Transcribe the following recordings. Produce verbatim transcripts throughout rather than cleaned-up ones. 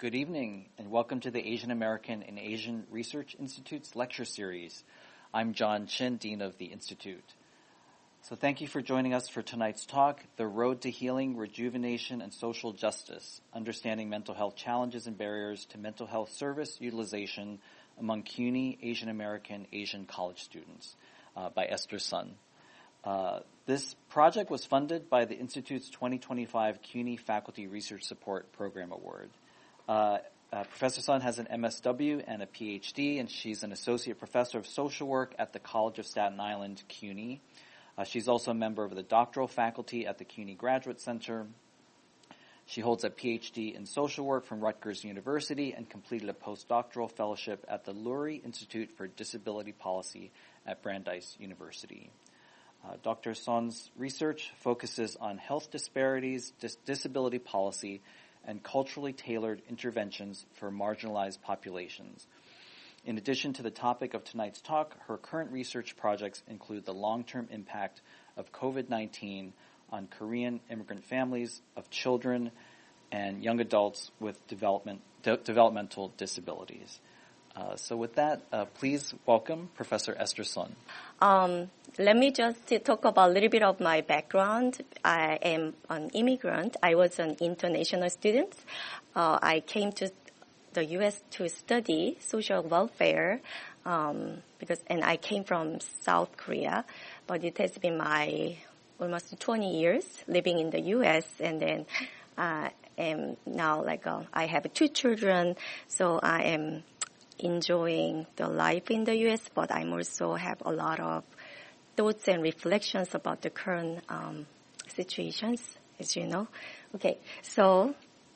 Good evening, and welcome to the Asian American and Asian Research Institute's lecture series. I'm John Chin, Dean of the Institute. So thank you for joining us for tonight's talk, The Road to Healing, Rejuvenation, and Social Justice, Understanding Mental Health Challenges and Barriers to Mental Health Service Utilization Among CUNY Asian American Asian College Students, uh, by Esther Sun. Uh, this project was funded by the Institute's twenty twenty-five CUNY Faculty Research Support Program Award. Uh, uh, Professor Sun has an M S W and a P H D, and she's an associate professor of social work at the College of Staten Island, CUNY. Uh, she's also a member of the doctoral faculty at the CUNY Graduate Center. She holds a P H D in social work from Rutgers University and completed a postdoctoral fellowship at the Lurie Institute for Disability Policy at Brandeis University. Uh, Doctor Sun's research focuses on health disparities, dis- disability policy, and culturally tailored interventions for marginalized populations. In addition to the topic of tonight's talk, her current research projects include the long-term impact of covid nineteen on Korean immigrant families of children and young adults with development, de- developmental disabilities. Uh, so with that, uh, please welcome Professor Esther Sun. Um, let me just talk about a little bit of my background. I am an immigrant. I was an international student. Uh, I came to the U S to study social welfare um, because, and I came from South Korea. But it has been my almost twenty years living in the U S, and then I am now like uh, I have two children, so I am enjoying the life in the U S, but I also have a lot of thoughts and reflections about the current um, situations, as you know. Okay, so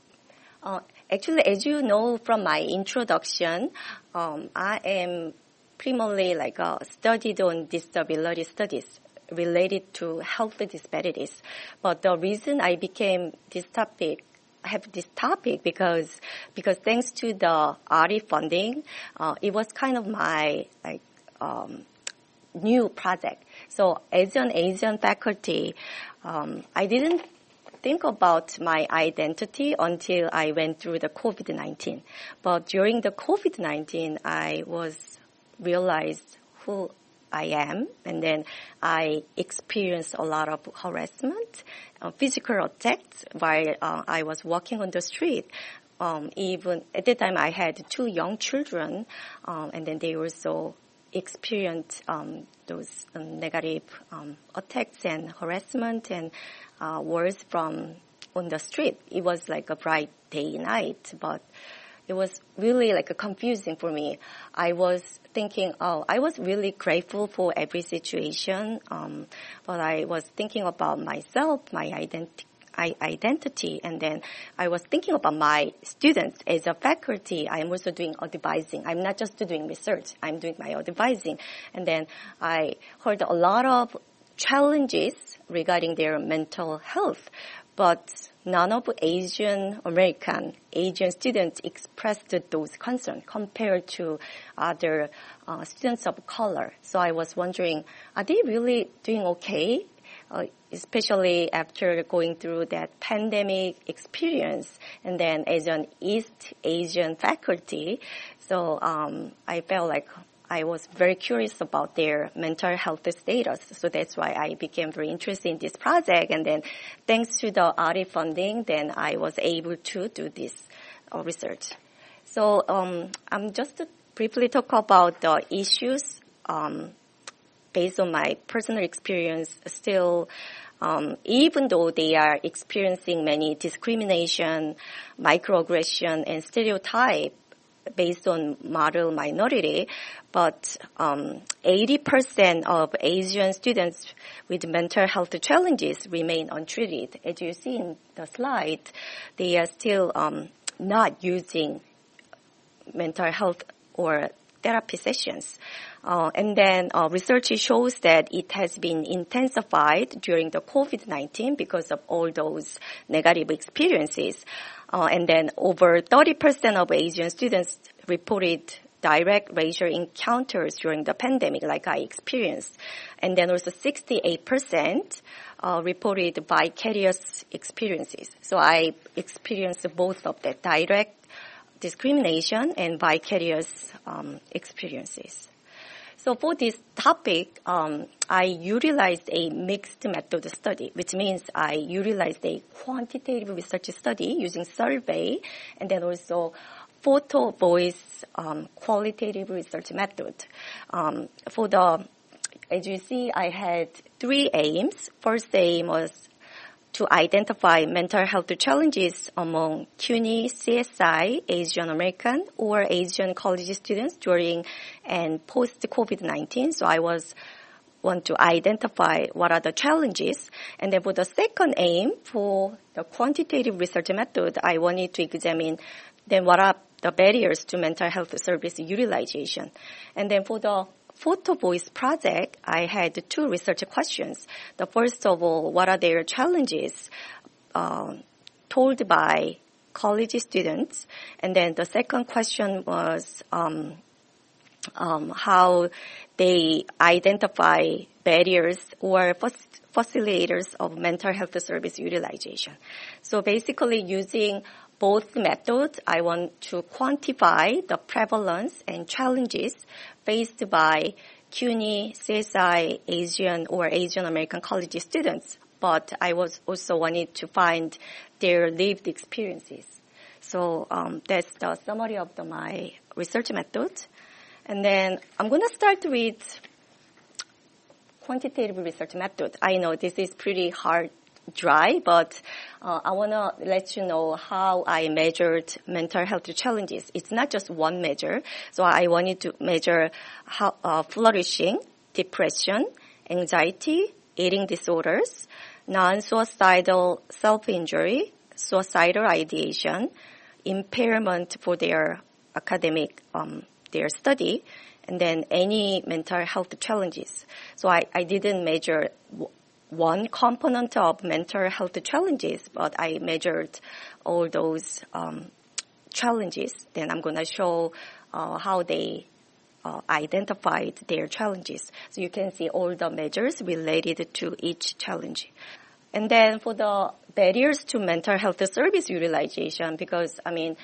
uh, actually, as you know from my introduction, um, I am primarily like uh, studied on disability studies related to health disparities. But the reason I became this topic have this topic because because thanks to the R E funding, uh, it was kind of my like um, new project. So as an Asian faculty, um, I didn't think about my identity until I went through the covid nineteen. But during the covid nineteen, I was realized who I am, and then I experienced a lot of harassment, uh, physical attacks while uh, I was walking on the street. Um, even at that time, I had two young children, um, and then they also experienced um, those um, negative um, attacks and harassment and uh, words from on the street. It was like a bright day and night, but it was really like a confusing for me. I was thinking, oh, I was really grateful for every situation, um, but I was thinking about myself, my identi- I, identity, and then I was thinking about my students. As a faculty, I'm also doing advising. I'm not just doing research, I'm doing my advising. And then I heard a lot of challenges regarding their mental health, but none of Asian American, Asian students expressed those concerns compared to other uh, students of color. So I was wondering, are they really doing okay? Uh, especially after going through that pandemic experience, and then as an East Asian faculty. So um, I felt like I was very curious about their mental health status. So that's why I became very interested in this project. And then thanks to the R E funding, then I was able to do this uh, research. So um, I'm just to briefly talk about the issues um, based on my personal experience. Still, um, even though they are experiencing many discrimination, microaggression, and stereotype based on model minority, but um, eighty percent of Asian students with mental health challenges remain untreated. As you see in the slide, they are still um, not using mental health or therapy sessions. Uh, and then uh, research shows that it has been intensified during the covid nineteen because of all those negative experiences. Uh, and then over thirty percent of Asian students reported direct racial encounters during the pandemic, like I experienced. And then also sixty-eight percent uh, reported vicarious experiences. So I experienced both of that, direct discrimination and vicarious um, experiences. So for this topic, um, I utilized a mixed method study, which means I utilized a quantitative research study using survey and then also photo voice um, qualitative research method. Um, for the, as you see, I had three aims. First aim was to identify mental health challenges among CUNY, C S I, Asian American, or Asian college students during and post-COVID nineteen. So I was want to identify what are the challenges. And then for the second aim, for the quantitative research method, I wanted to examine then what are the barriers to mental health service utilization. And then for the Photo Voice project, I had two research questions. The first of all, what are their challenges uh, told by college students? And then the second question was um, um, how they identify barriers or facilitators of mental health service utilization. So basically using both methods, I want to quantify the prevalence and challenges faced by CUNY, C S I, Asian or Asian American college students. But I was also wanted to find their lived experiences. So um, that's the summary of the, my research method. And then I'm going to start with quantitative research method. I know this is pretty hard dry, but uh, I want to let you know how I measured mental health challenges. It's not just one measure. So I wanted to measure how, uh, flourishing, depression, anxiety, eating disorders, non-suicidal self-injury, suicidal ideation, impairment for their academic, um, their study, and then any mental health challenges. So I, I didn't measure one component of mental health challenges, but I measured all those um, challenges. Then I'm going to show uh, how they uh, identified their challenges. So you can see all the measures related to each challenge. And then for the barriers to mental health service utilization, because, I mean,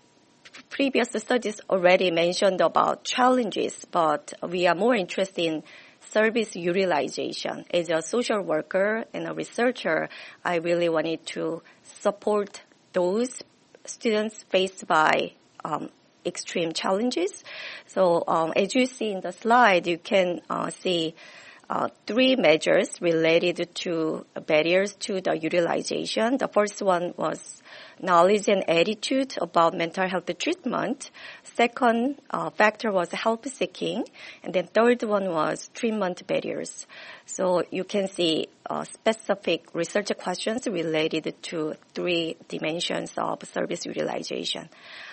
previous studies already mentioned about challenges, but we are more interested in service utilization. As a social worker and a researcher, I really wanted to support those students faced by um, extreme challenges. So um, as you see in the slide, you can uh, see uh, three measures related to barriers to the utilization. The first one was knowledge and attitude about mental health treatment. Second uh, factor was help seeking. And then third one was treatment barriers. So you can see uh, specific research questions related to three dimensions of service utilization.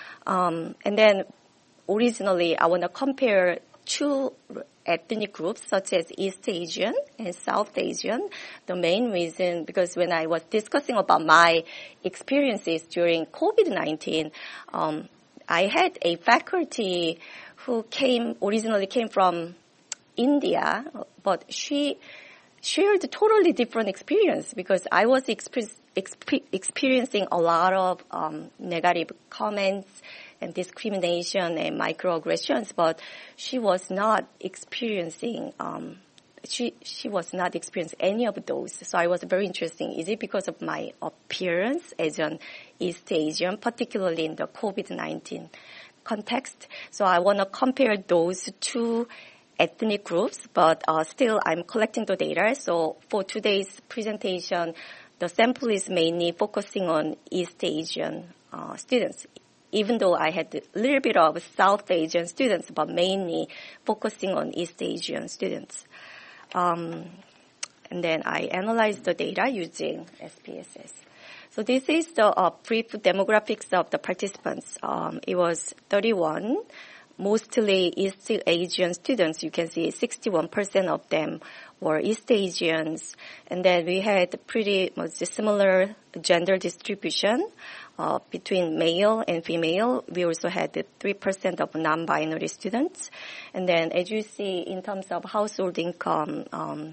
Um, and then originally I want to compare two ethnic groups such as East Asian and South Asian. The main reason, because when I was discussing about my experiences during COVID nineteen, um, I had a faculty who came, originally came from India, but she shared a totally different experience because I was exp- exp- experiencing a lot of um, negative comments and discrimination and microaggressions, but she was not experiencing, um, she she was not experiencing any of those. So I was very interested. Is it because of my appearance as an East Asian, particularly in the COVID nineteen context? So I want to compare those two ethnic groups, but uh, still I'm collecting the data. So for today's presentation, the sample is mainly focusing on East Asian uh, students, even though I had a little bit of South Asian students, but mainly focusing on East Asian students. Um, and then I analyzed the data using S P S S. So this is the uh, brief demographics of the participants. Um, it was thirty-one, mostly East Asian students. You can see sixty-one percent of them were East Asians. And then we had pretty much similar gender distribution uh, between male and female. We also had three percent of non-binary students. And then as you see in terms of household income, um,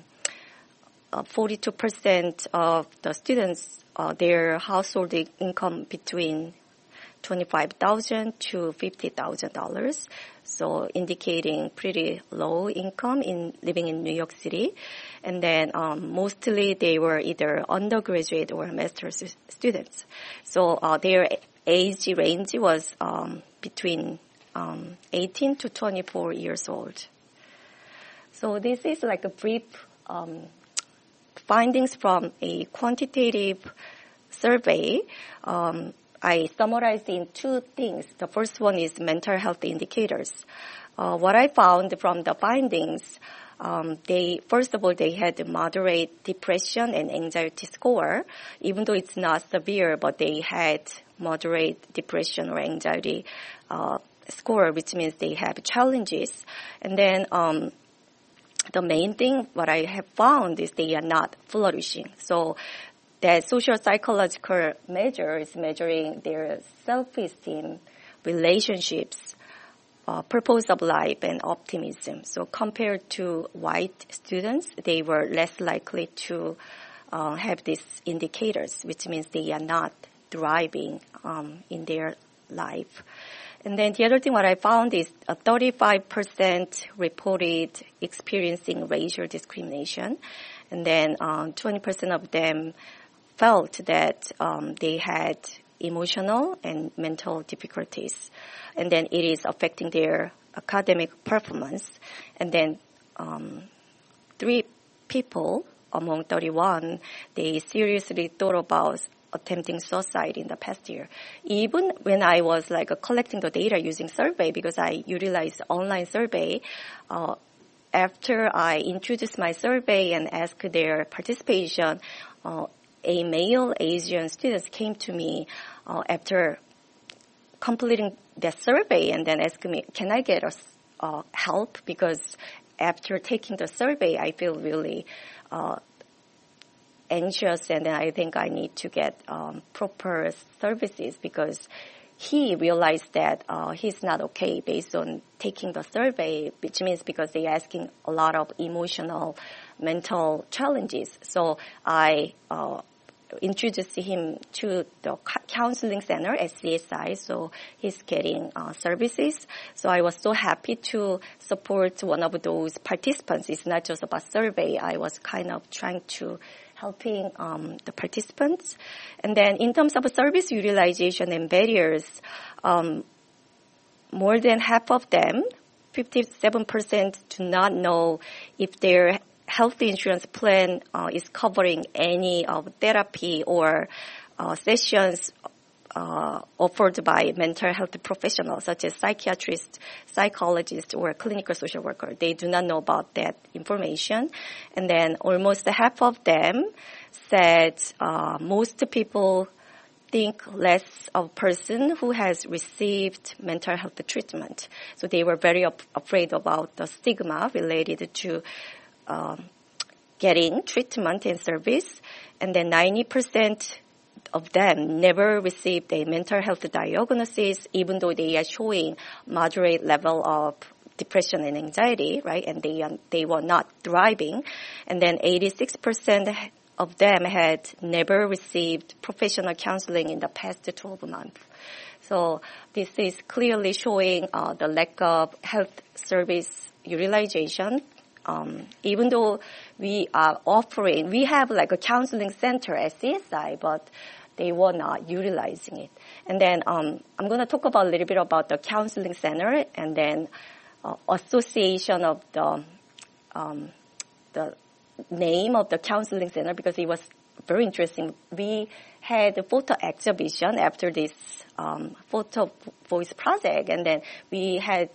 uh, forty-two percent of the students, uh, their household income between twenty-five thousand dollars to fifty thousand dollars. So indicating pretty low income in living in New York City. And then um, mostly they were either undergraduate or master's students. So uh, their age range was um, between um, eighteen to twenty-four years old. So this is like a brief um, findings from a quantitative survey. Um, I summarized in two things. The first one is mental health indicators. Uh, what I found from the findings, um, they first of all they had moderate depression and anxiety score, even though it's not severe, but they had moderate depression or anxiety uh, score, which means they have challenges. And then um, the main thing what I have found is they are not flourishing. So that social psychological measure is measuring their self-esteem, relationships, uh, purpose of life, and optimism. So compared to white students, they were less likely to uh, have these indicators, which means they are not thriving um, in their life. And then the other thing what I found is uh, thirty-five percent reported experiencing racial discrimination. And then um, twenty percent of them felt that um, they had emotional and mental difficulties. And then it is affecting their academic performance. And then um, three people among thirty-one, they seriously thought about attempting suicide in the past year. Even when I was like uh, collecting the data using survey, because I utilized online survey, uh, after I introduced my survey and asked their participation, uh, a male Asian student came to me uh, after completing the survey and then asked me, can I get a, uh, help? Because after taking the survey, I feel really uh, anxious, and then I think I need to get um, proper services, because he realized that uh, he's not okay based on taking the survey, which means because they're asking a lot of emotional, mental challenges. So I uh, introduced him to the counseling center at C S I, so he's getting uh, services. So I was so happy to support one of those participants. It's not just about survey. I was kind of trying to helping um, the participants. And then in terms of service utilization and barriers, um, more than half of them, fifty-seven percent, do not know if their health insurance plan uh, is covering any of therapy or uh, sessions uh, offered by mental health professionals such as psychiatrists, psychologists, or clinical social worker. They do not know about that information. And then almost half of them said uh, most people think less of a person who has received mental health treatment. So they were very op- afraid about the stigma related to um, getting treatment and service. And then ninety percent of them never received a mental health diagnosis, even though they are showing moderate level of depression and anxiety, right? And they um, they were not thriving. And then eighty-six percent of them had never received professional counseling in the past twelve months. So this is clearly showing uh, the lack of health service utilization. Um, even though we are offering, we have like a counseling center at C S I, but they were not utilizing it. And then um, I'm going to talk about a little bit about the counseling center and then uh, association of the um, the name of the counseling center, because it was very interesting. We had a photo exhibition after this um, photo voice project, and then we had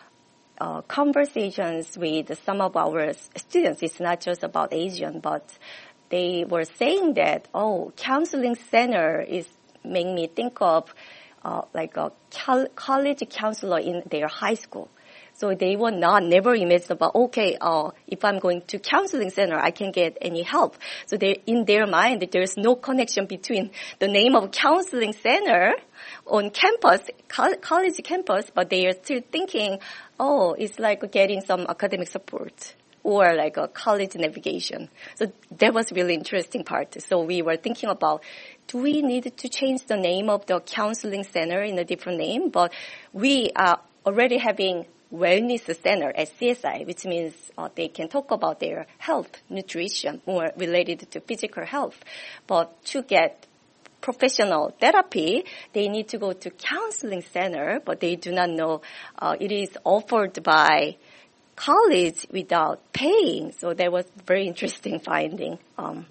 uh, conversations with some of our students. It's not just about Asian, but they were saying that, oh, counseling center is making me think of uh, like a college counselor in their high school. So they were not never imagined about, okay, uh, if I'm going to counseling center, I can get any help. So they, in their mind, there's no connection between the name of counseling center on campus, co- college campus, but they are still thinking, oh, it's like getting some academic support. or like a college navigation. So that was really interesting part. So we were thinking about, do we need to change the name of the counseling center in a different name? But we are already having wellness center at C S I, which means uh, they can talk about their health, nutrition, more related to physical health. But to get professional therapy, they need to go to counseling center, but they do not know uh, it is offered by college without paying. So that was very interesting finding. Um,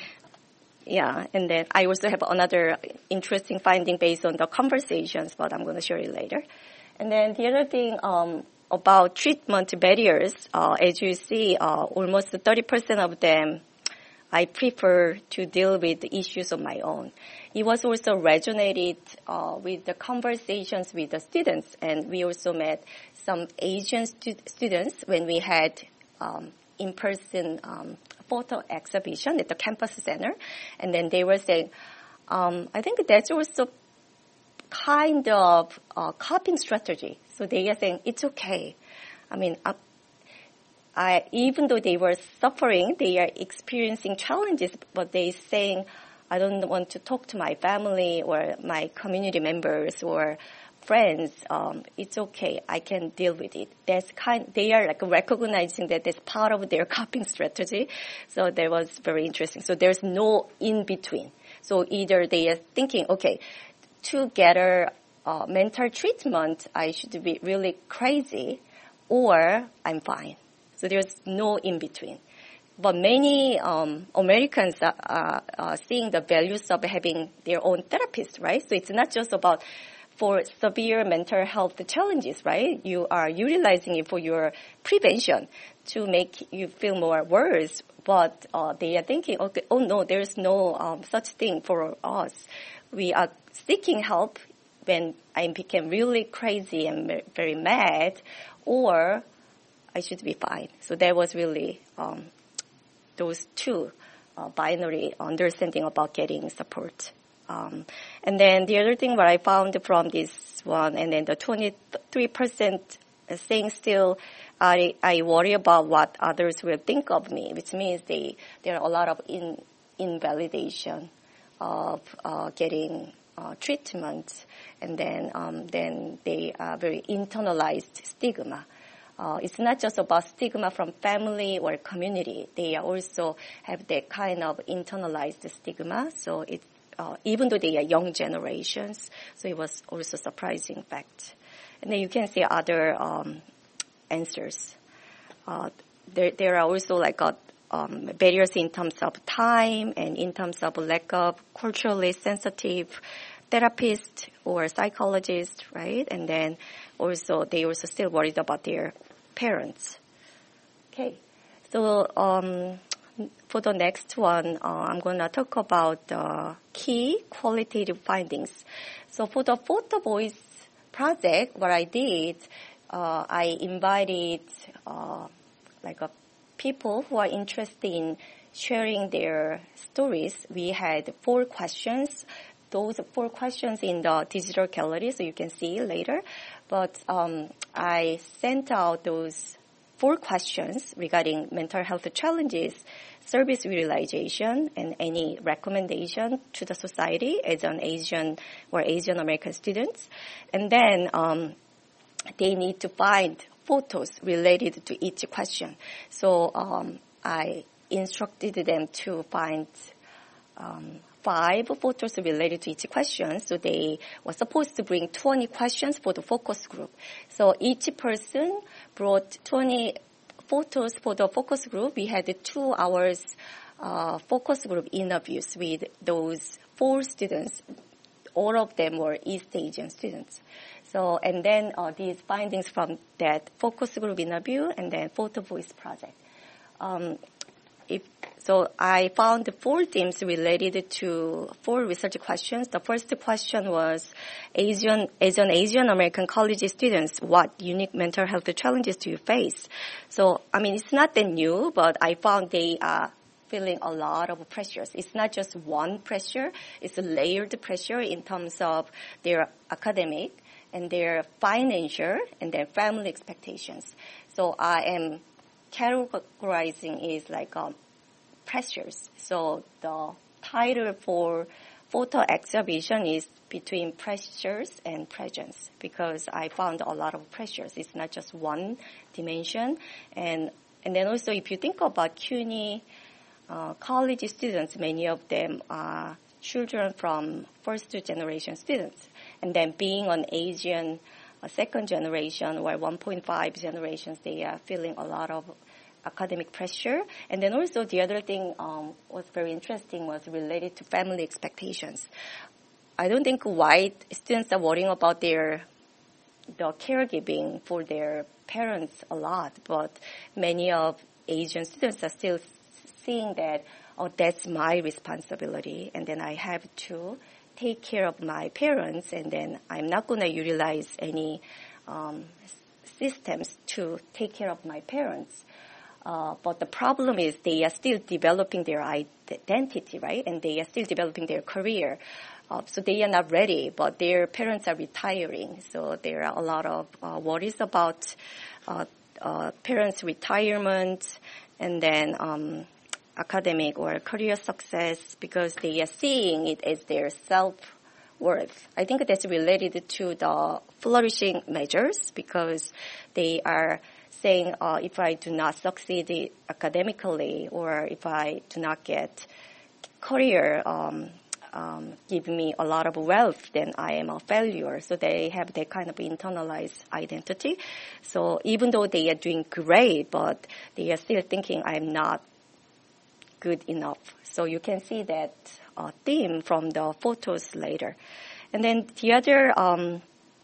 yeah, and then I also have another interesting finding based on the conversations, but I'm going to share it later. And then the other thing um, about treatment barriers, uh, as you see, uh, almost thirty percent of them I prefer to deal with the issues of my own. It was also resonated uh, with the conversations with the students, and we also met some Asian stu- students when we had um, in-person um, photo exhibition at the campus center, and then they were saying, um, I think that's also kind of uh, coping strategy. So they are saying, it's okay. I mean, uh, I, even though they were suffering, they are experiencing challenges, but they saying, I don't want to talk to my family or my community members or friends. Um, it's okay. I can deal with it. That's kind. They are like recognizing that that's part of their coping strategy. So that was very interesting. So there's no in between. So either they are thinking, okay, to get a uh, mental treatment, I should be really crazy, or I'm fine. So there's no in between. But many um, Americans are, are, are seeing the values of having their own therapist, right? So it's not just about for severe mental health challenges, right? You are utilizing it for your prevention to make you feel more worse. But uh, they are thinking, okay, oh no, there's no um, such thing for us. We are seeking help when I became really crazy and very mad, or I should be fine. So that was really um, those two uh, binary understanding about getting support. Um, and then the other thing what I found from this one, and then the twenty-three percent saying still, I, I worry about what others will think of me, which means they there are a lot of in, invalidation of uh, getting uh, treatment, and then um, then they are very internalized stigma. Uh, it's not just about stigma from family or community. They also have that kind of internalized stigma. So it, uh, even though they are young generations, so it was also surprising fact. And then you can see other um, answers. Uh, there, there are also like a, um, barriers in terms of time and in terms of lack of culturally sensitive therapist or psychologist, right? And then also they also still worried about their parents. Okay, so um, for the next one, uh, I'm going to talk about the key qualitative findings. So for the Photo Voice project, what I did, uh, I invited uh, like a people who are interested in sharing their stories. We had four questions. Those four questions in the digital gallery, so you can see later. But um, I sent out those four questions regarding mental health challenges, service realization, and any recommendation to the society as an Asian or Asian American students. And then um, they need to find photos related to each question. So um, I instructed them to find um, five photos related to each question. So they were supposed to bring twenty questions for the focus group. So each person brought twenty photos for the focus group. We had two hours uh, focus group interviews with those four students. All of them were East Asian students. So, and then uh, these findings from that focus group interview and then Photo Voice project. Um, If, so I found four themes related to four research questions. The first question was, Asian, as an Asian American college students, what unique mental health challenges do you face? So, I mean, it's not that new, but I found they are feeling a lot of pressures. It's not just one pressure. It's a layered pressure in terms of their academic and their financial and their family expectations. So I am categorizing is like um, pressures. So the title for photo exhibition is between pressures and presence, because I found a lot of pressures. It's not just one dimension. And and then also if you think about CUNY uh, college students, many of them are children from first generation students. And then being an Asian uh, second generation or one point five generations, they are feeling a lot of academic pressure. And then also the other thing um, was very interesting was related to family expectations. I don't think white students are worrying about their the caregiving for their parents a lot, but many of Asian students are still seeing that, oh, that's my responsibility, and then I have to take care of my parents, and then I'm not going to utilize any um, systems to take care of my parents. Uh, but the problem is they are still developing their identity, right? And they are still developing their career. Uh, so they are not ready, but their parents are retiring. So there are a lot of uh, worries about uh, uh, parents' retirement and then um, academic or career success, because they are seeing it as their self-worth. I think that's related to the flourishing measures, because they are saying uh, if I do not succeed academically or if I do not get career um, um, give me a lot of wealth, then I am a failure. So they have that kind of internalized identity. So even though they are doing great, but they are still thinking I'm not good enough. So you can see that uh, theme from the photos later. And then the other um,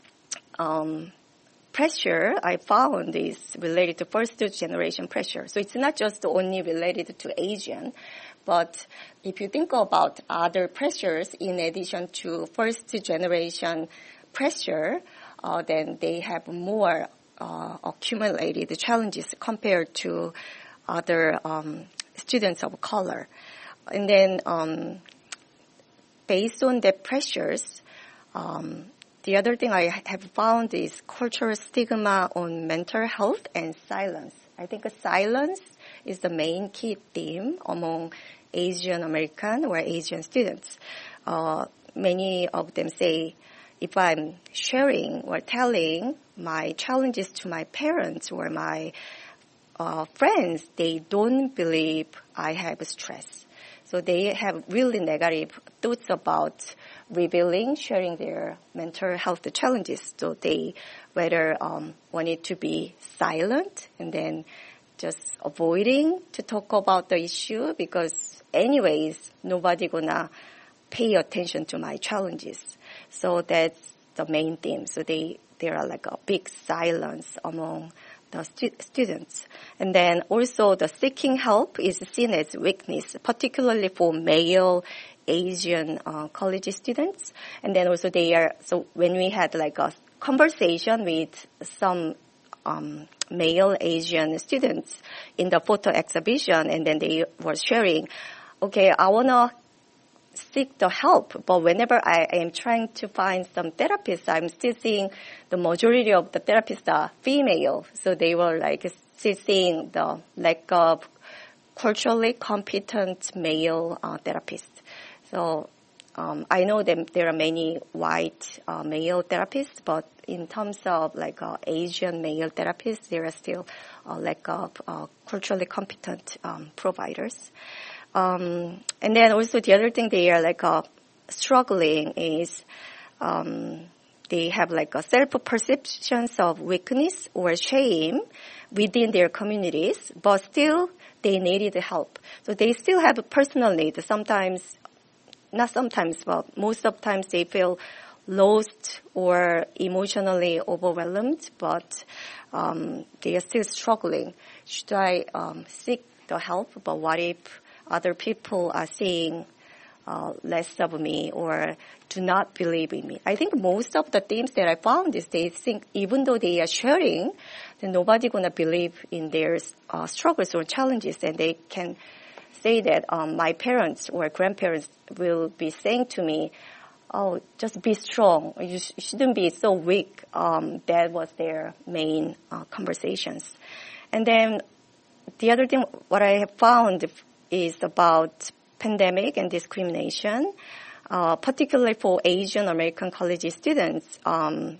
um, pressure I found is related to first generation pressure. So it's not just only related to Asian, but if you think about other pressures in addition to first generation pressure, uh, then they have more uh, accumulated challenges compared to other um, students of color. And then um, based on the pressures, um, the other thing I have found is cultural stigma on mental health and silence. I think silence is the main key theme among Asian American or Asian students. Uh, many of them say, if I'm sharing or telling my challenges to my parents or my uh, friends, they don't believe I have stress. So they have really negative thoughts about revealing, sharing their mental health challenges. So they rather um, want it to be silent and then just avoiding to talk about the issue, because anyways, nobody gonna pay attention to my challenges. So that's the main theme. So they, there are like a big silence among the stu- students. And then also the seeking help is seen as weakness, particularly for male Asian uh, college students. And then also they are, so when we had like a conversation with some um, male Asian students in the photo exhibition, and then they were sharing, okay, I want to seek the help, but whenever I am trying to find some therapists, I'm still seeing the majority of the therapists are female. So they were like still seeing the lack of culturally competent male uh, therapists. So um, I know that there are many white uh, male therapists, but in terms of like uh, Asian male therapists, there are still a lack of uh, culturally competent um, providers. Um, and then also the other thing they are like uh, struggling is um, they have like a self-perceptions of weakness or shame within their communities, but still they needed help. So they still have a personal need. Sometimes, not sometimes, but most of the times they feel lost or emotionally overwhelmed, but um, they are still struggling. Should I um, seek the help? But what if other people are seeing uh, less of me or do not believe in me? I think most of the themes that I found is they think even though they are sharing, then nobody going to believe in their uh, struggles or challenges, and they can say that um, my parents or grandparents will be saying to me, oh, just be strong. You, sh- you shouldn't be so weak. Um, that was their main uh, conversations. And then the other thing, what I have found is about pandemic and discrimination, uh, particularly for Asian American college students. Um,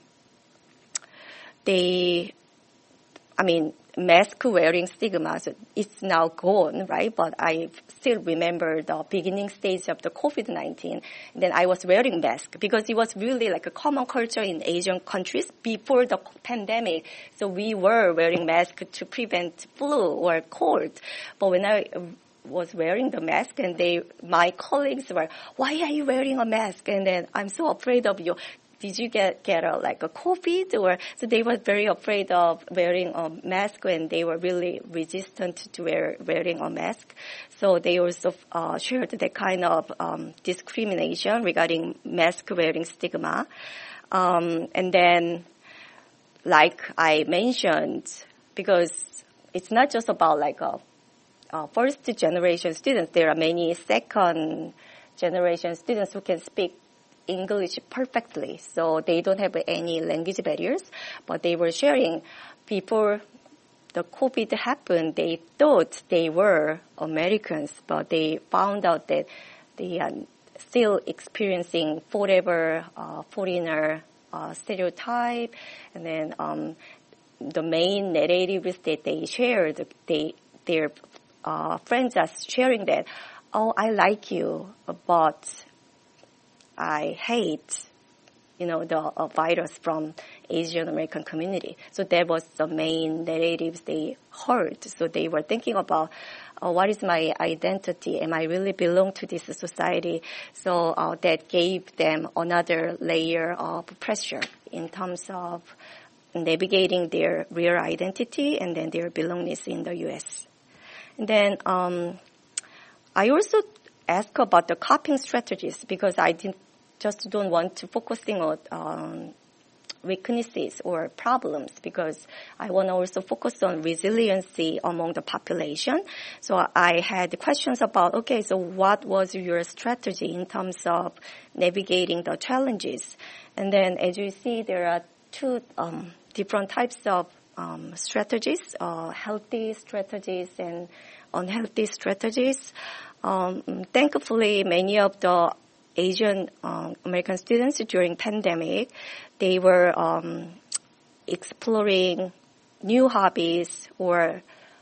they, I mean, mask wearing stigma, so it's now gone, right? But I still remember the beginning stage of the COVID nineteen. And then I was wearing mask because it was really like a common culture in Asian countries before the pandemic. So we were wearing mask to prevent flu or cold. But when I was wearing the mask and they, my colleagues were, why are you wearing a mask? And then I'm so afraid of you. Did you get, get a, like a COVID? Or, so they were very afraid of wearing a mask and they were really resistant to wear, wearing a mask. So they also uh, shared that kind of um, discrimination regarding mask wearing stigma. Um, and then, like I mentioned, because it's not just about like a, a first generation students, there are many second generation students who can speak English perfectly, so they don't have any language barriers, but they were sharing before the COVID happened, they thought they were Americans, but they found out that they are still experiencing forever uh, foreigner uh, stereotype, and then um, the main narratives that they shared, they their uh, friends are sharing that, oh, I like you, but I hate, you know, the uh, virus from Asian American community. So that was the main narratives they heard. So they were thinking about, uh, what is my identity? Am I really belong to this society? So uh, that gave them another layer of pressure in terms of navigating their real identity and then their belongingness in the U S. And then um, I also ask about the coping strategies because I didn't, just don't want to focusing on um, weaknesses or problems because I want to also focus on resiliency among the population. So I had questions about, okay, so what was your strategy in terms of navigating the challenges? And then as you see, there are two um, different types of um, strategies, uh, healthy strategies and unhealthy strategies. Um, thankfully, many of the Asian um, American students during pandemic, they were um, exploring new hobbies or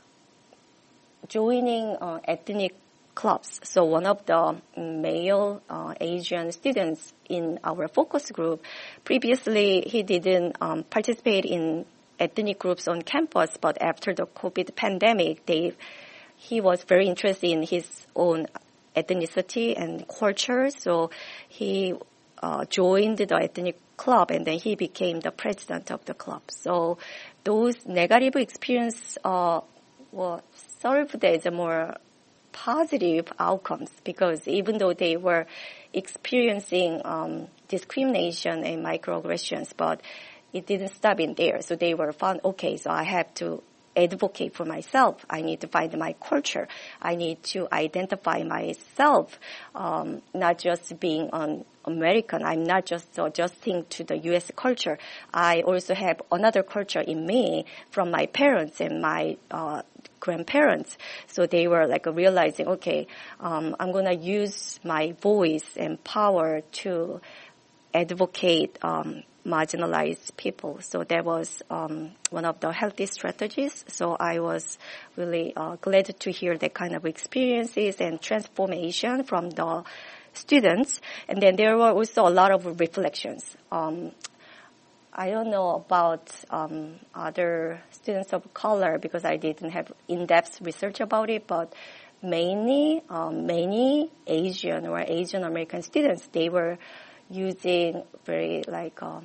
joining uh, ethnic clubs. So one of the male uh, Asian students in our focus group, previously he didn't um, participate in ethnic groups on campus, but after the COVID pandemic, they he was very interested in his own ethnicity and culture, so he uh, joined the ethnic club and then he became the president of the club. So those negative experiences uh, were served as a more positive outcomes because even though they were experiencing um, discrimination and microaggressions, but it didn't stop in there. So they were found, okay, so I have to advocate for myself. I need to find my culture. I need to identify myself, um, not just being an American. I'm not just adjusting to the U S culture. I also have another culture in me from my parents and my uh, grandparents. So they were like realizing, okay, um, I'm going to use my voice and power to advocate um, marginalized people. So that was um, one of the healthy strategies. So I was really uh, glad to hear that kind of experiences and transformation from the students. And then there were also a lot of reflections. Um, I don't know about um, other students of color because I didn't have in-depth research about it, but mainly um, many Asian or Asian American students, they were using very like um,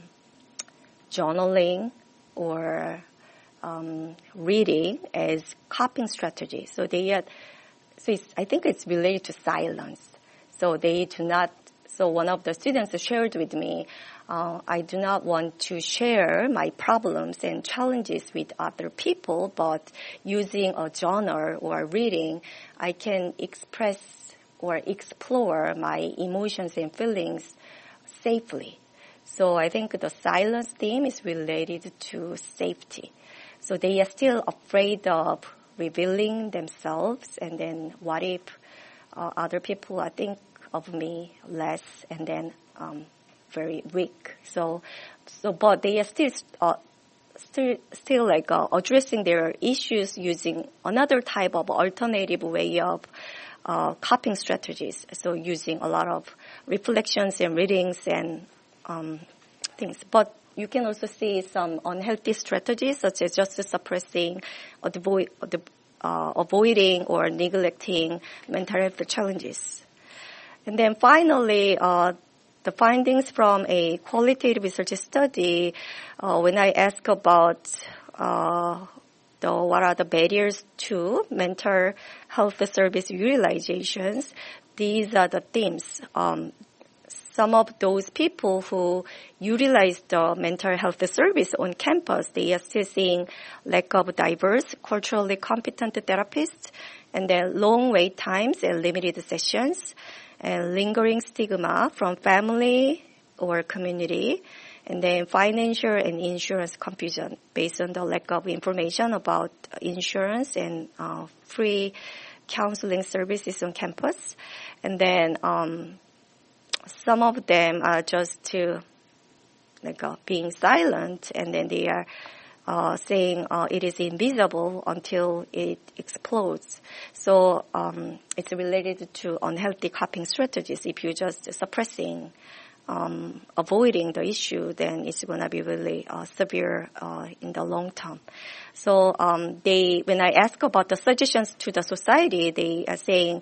journaling or um, reading as coping strategy. So they had, so it's, I think it's related to silence. So they do not. So one of the students shared with me, uh, I do not want to share my problems and challenges with other people, but using a journal or reading, I can express or explore my emotions and feelings safely. So I think the silence theme is related to safety. So they are still afraid of revealing themselves, and then what if uh, other people uh, think of me less, and then um, very weak. So, so but they are still uh, still still like uh, addressing their issues using another type of alternative way of uh, coping strategies. So using a lot of reflections and readings and um, things, but you can also see some unhealthy strategies, such as just suppressing, avoid, uh, avoiding, or neglecting mental health challenges. And then finally, uh, the findings from a qualitative research study, uh, when I ask about uh, the what are the barriers to mental health service utilizations, these are the themes. Um, Some of those people who utilize the mental health service on campus, they are still seeing lack of diverse, culturally competent therapists, and then long wait times and limited sessions, and lingering stigma from family or community, and then financial and insurance confusion based on the lack of information about insurance and uh, free counseling services on campus. And then um, some of them are just to like uh, being silent, and then they are uh, saying uh, it is invisible until it explodes. So um, it's related to unhealthy coping strategies. If you're just suppressing, um, avoiding the issue, then it's going to be really uh, severe uh, in the long term. So um, they, when I ask about the suggestions to the society, they are saying,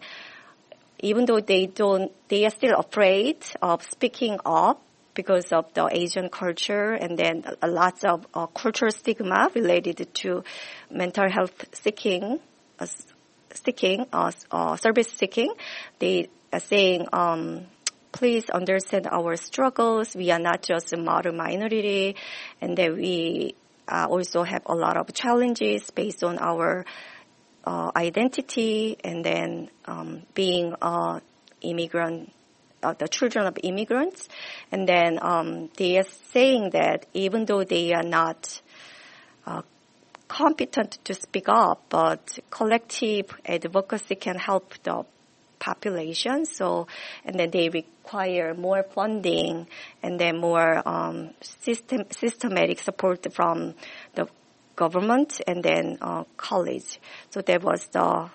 even though they don't, they are still afraid of speaking up because of the Asian culture, and then a lots of uh, cultural stigma related to mental health seeking, uh, seeking, uh, uh, service seeking. They are saying, um, please understand our struggles. We are not just a modern minority, and that we uh, also have a lot of challenges based on our Uh, identity, and then um, being uh, immigrant, uh, the children of immigrants. And then um, they are saying that even though they are not uh, competent to speak up, but collective advocacy can help the population. So, and then they require more funding, and then more um, system systematic support from the government, and then uh, college. So that was the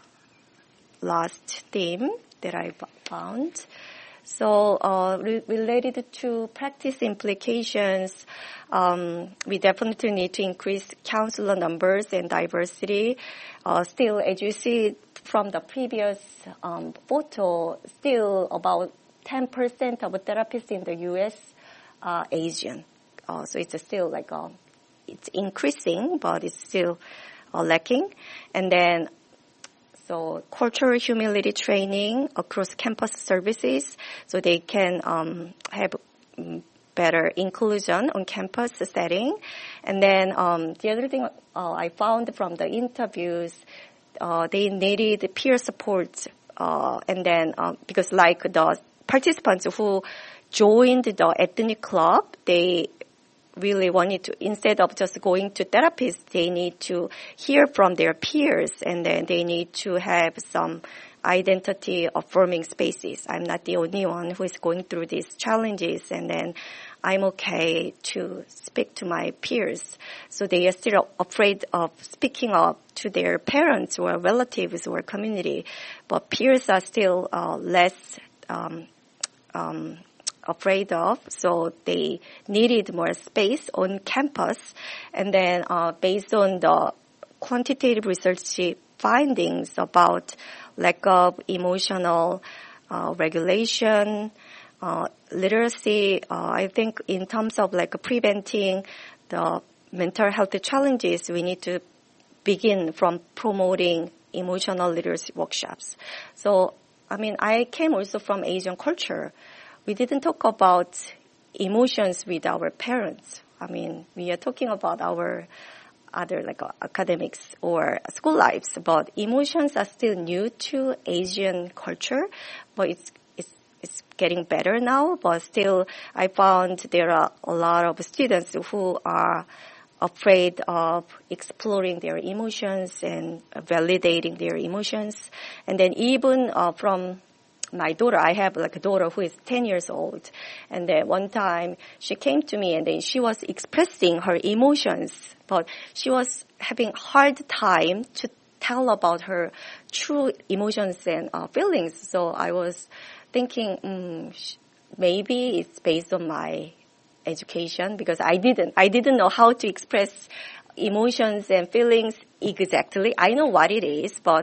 last theme that I found. So uh, re- related to practice implications, um, we definitely need to increase counselor numbers and diversity. Uh, still, as you see from the previous um, photo, still about ten percent of therapists in the U S are Asian. Uh, so it's still like a It's increasing, but it's still uh, lacking. And then, so cultural humility training across campus services, so they can um, have better inclusion on campus setting. And then um, the other thing uh, I found from the interviews, uh, they needed peer support, uh, and then uh, because like the participants who joined the ethnic club, they really wanted to, instead of just going to therapists, they need to hear from their peers, and then they need to have some identity affirming spaces. I'm not the only one who is going through these challenges, and then I'm okay to speak to my peers. So they are still afraid of speaking up to their parents or relatives or community, but peers are still uh, less um, um, afraid of, so they needed more space on campus. And then uh, based on the quantitative research findings about lack of emotional uh, regulation, uh, literacy, uh, I think in terms of like preventing the mental health challenges, we need to begin from promoting emotional literacy workshops. So, I mean, I came also from Asian culture. We didn't talk about emotions with our parents. I mean, we are talking about our other like uh, academics or school lives, but emotions are still new to Asian culture, but it's, it's, it's getting better now, but still I found there are a lot of students who are afraid of exploring their emotions and validating their emotions. And then even uh, from my daughter, I have like a daughter who is ten years old. And then one time she came to me and then she was expressing her emotions, but she was having hard time to tell about her true emotions and uh, feelings. So I was thinking, mm, maybe it's based on my education, because I didn't, I didn't know how to express emotions and feelings exactly. I know what it is, but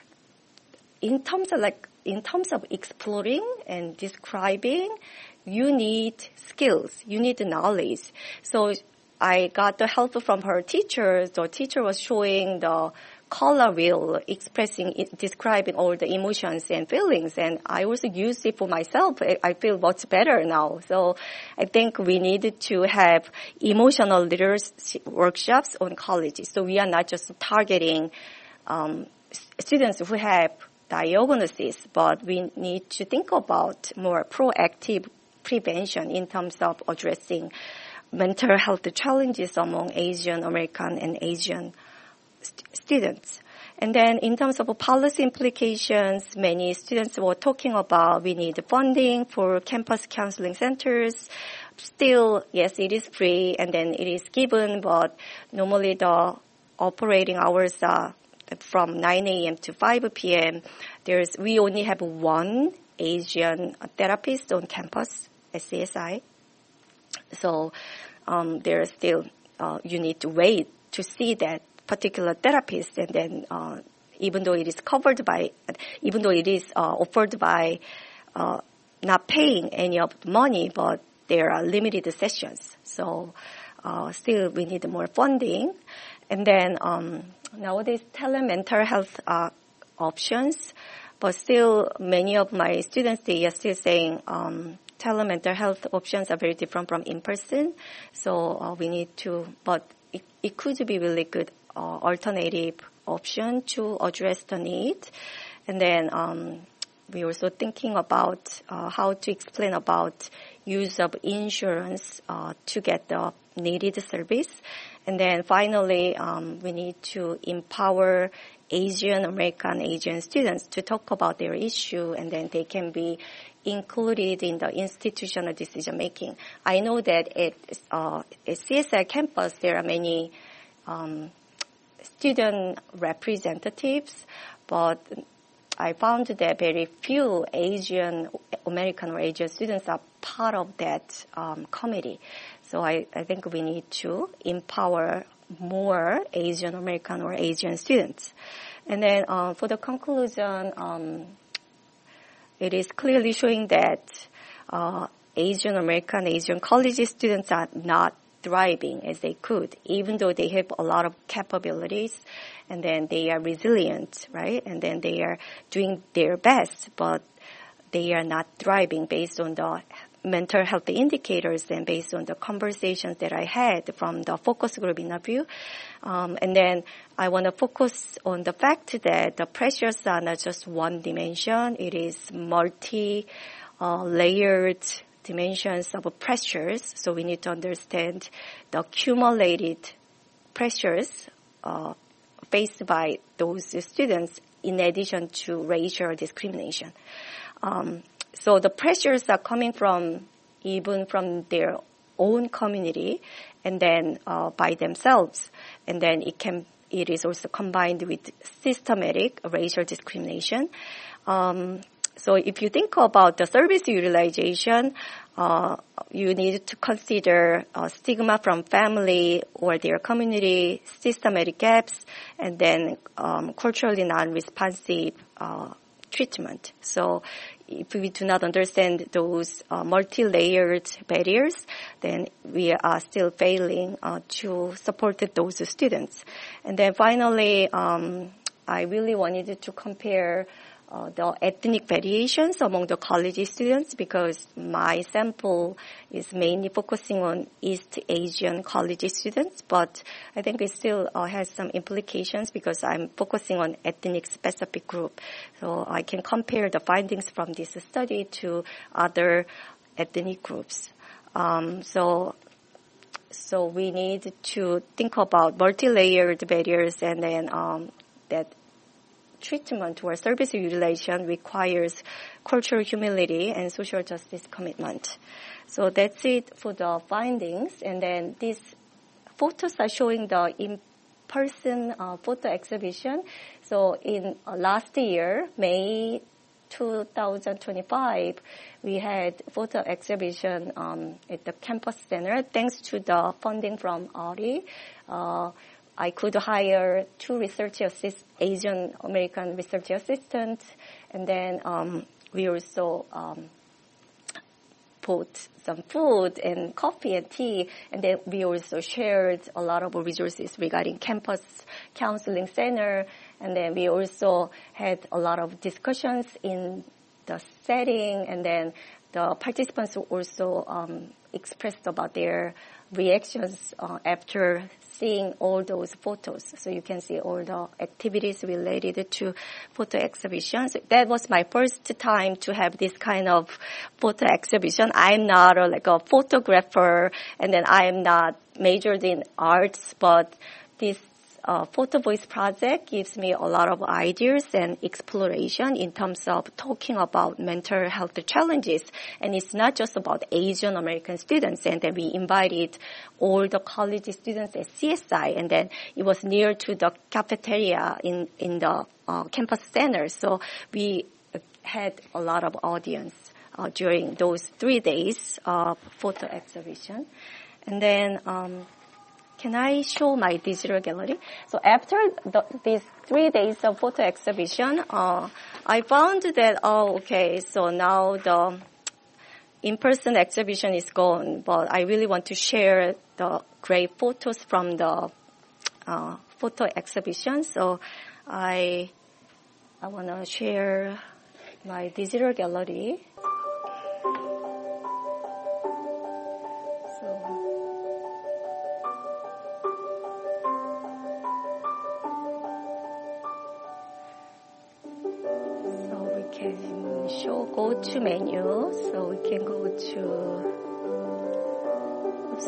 in terms of like, in terms of exploring and describing, you need skills, you need knowledge. So I got the help from her teacher. The teacher was showing the color wheel, expressing, describing all the emotions and feelings, and I also used it for myself. I feel much better now. So I think we need to have emotional literacy workshops on colleges. So we are not just targeting um, students who have diagnosis, but we need to think about more proactive prevention in terms of addressing mental health challenges among Asian American and Asian st- students. And then in terms of policy implications, many students were talking about we need funding for campus counseling centers. Still, yes, it is free and then it is given, but normally the operating hours are from nine a.m. to five p.m. There's, we only have one Asian therapist on campus at C S I. So um, there's still, uh, you need to wait to see that particular therapist, and then uh, even though it is covered by, even though it is uh, offered by uh, not paying any of the money, but there are limited sessions. So uh, still we need more funding. And then um, nowadays telemental health uh, options, but still many of my students, they are still saying um, telemental health options are very different from in-person. So uh, we need to, but it, it could be really good uh, alternative option to address the need. And then um, we also thinking about uh, how to explain about use of insurance uh, to get the needed service. And then finally, um, we need to empower Asian American Asian students to talk about their issue, and then they can be included in the institutional decision making. I know that at, uh, at C S I campus there are many um, student representatives, but I found that very few Asian American or Asian students are part of that um, committee. So I, I think we need to empower more Asian American or Asian students. And then uh, for the conclusion, um, it is clearly showing that uh, Asian American, Asian college students are not thriving as they could, even though they have a lot of capabilities, and then they are resilient, right? And then they are doing their best, but they are not thriving based on the mental health indicators and based on the conversations that I had from the focus group interview. Um, and then I want to focus on the fact that the pressures are not just one dimension. It is multi-layered uh, dimensions of pressures. So we need to understand the accumulated pressures uh, faced by those students in addition to racial discrimination. Um, So the pressures are coming from even from their own community, and then uh, by themselves, and then it can it is also combined with systematic racial discrimination. Um, so if you think about the service utilization, uh, you need to consider uh, stigma from family or their community, systematic gaps, and then um, culturally non-responsive uh, treatment. So if we do not understand those uh, multi-layered barriers, then we are still failing uh, to support those students. And then finally, um, I really wanted to compare uh, the ethnic variations among the college students, because my sample is mainly focusing on East Asian college students, but I think it still uh, has some implications because I'm focusing on ethnic specific group. So I can compare the findings from this study to other ethnic groups. Um, so so we need to think about multi-layered barriers, and then um, that treatment or service utilization requires cultural humility and social justice commitment. So that's it for the findings. And then these photos are showing the in-person uh, photo exhibition. So in uh, last year, May two thousand twenty-five, we had photo exhibition um, at the campus center. Thanks to the funding from A R I, uh, I could hire two research assist, Asian American research assistants, and then um, we also um, put some food and coffee and tea, and then we also shared a lot of resources regarding campus counseling center, and then we also had a lot of discussions in the setting, and then the participants also um, expressed about their reactions uh, after seeing all those photos. So you can see all the activities related to photo exhibitions. That was my first time to have this kind of photo exhibition. I'm not a, like a photographer, and then I'm not majored in arts, but this Uh, Photo Voice project gives me a lot of ideas and exploration in terms of talking about mental health challenges. And it's not just about Asian American students. And then we invited all the college students at C S I. And then it was near to the cafeteria in, in the uh, campus center. So we had a lot of audience uh, during those three days of photo exhibition. And then um, can I show my digital gallery? So after the, these three days of photo exhibition, uh, I found that, oh, okay, so now the in-person exhibition is gone, but I really want to share the great photos from the uh, photo exhibition. So I, I want to share my digital gallery. Go to menu, so we can go to, oops.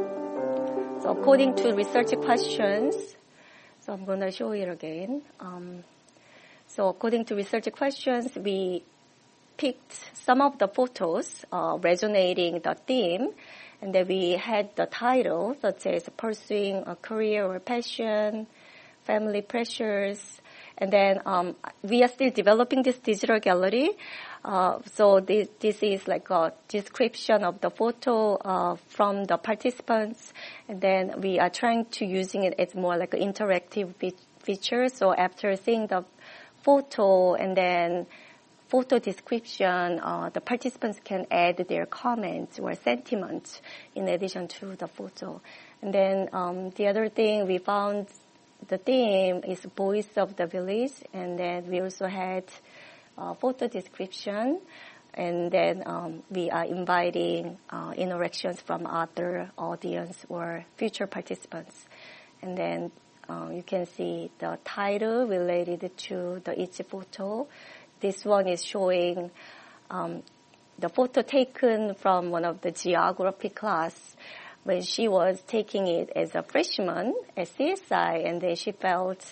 So according to research questions, so I'm going to show it again. Um, so according to research questions, we picked some of the photos uh, resonating the theme, and then we had the title such as Pursuing a Career or Passion, Family Pressures, and then um, we are still developing this digital gallery. Uh, so this, this is like a description of the photo uh, from the participants, and then we are trying to using it as more like an interactive fe- feature. So after seeing the photo and then photo description, uh, the participants can add their comments or sentiments in addition to the photo. And then um, the other thing we found, the theme is Voice of the Village, and then we also had uh, photo description, and then um, we are inviting uh, interactions from other audience or future participants. And then uh, you can see the title related to the each photo. This one is showing um, the photo taken from one of the geography class when she was taking it as a freshman at C S I, and then she felt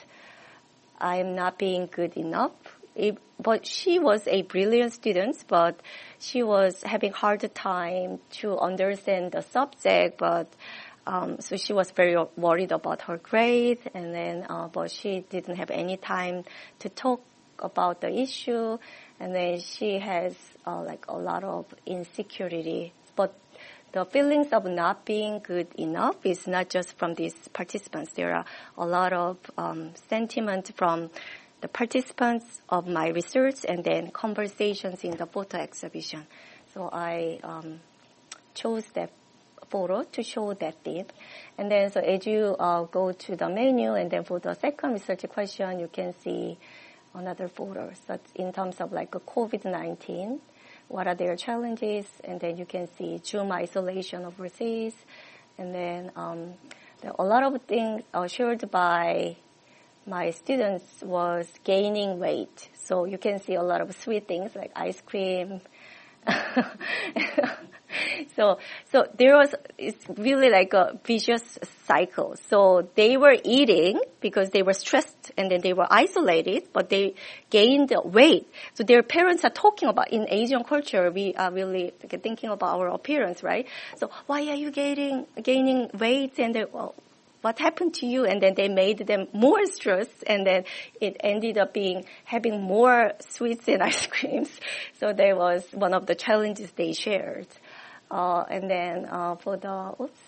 I'm not being good enough. It, but she was a brilliant student, but she was having hard time to understand the subject, but um, so she was very worried about her grade, and then uh, but she didn't have any time to talk about the issue, and then she has uh, like a lot of insecurity. But the feelings of not being good enough is not just from these participants. There are a lot of um, sentiment from the participants of my research, and then conversations in the photo exhibition. So I um, chose that photo to show that theme. And then so as you uh, go to the menu, and then for the second research question, you can see another photo. So in terms of like a COVID nineteen, what are their challenges? And then you can see Zoom isolation overseas. And then um, there are a lot of things uh, shared by my students was gaining weight. So you can see a lot of sweet things like ice cream. So, so there was, it's really like a vicious cycle. So they were eating because they were stressed and then they were isolated, but they gained weight. So their parents are talking about, in Asian culture, we are really thinking about our appearance, right? So why are you gaining, gaining weight? And they, well, what happened to you? And then they made them more stressed, and then it ended up being having more sweets and ice creams. So that was one of the challenges they shared. Uh, and then uh, for the, oops,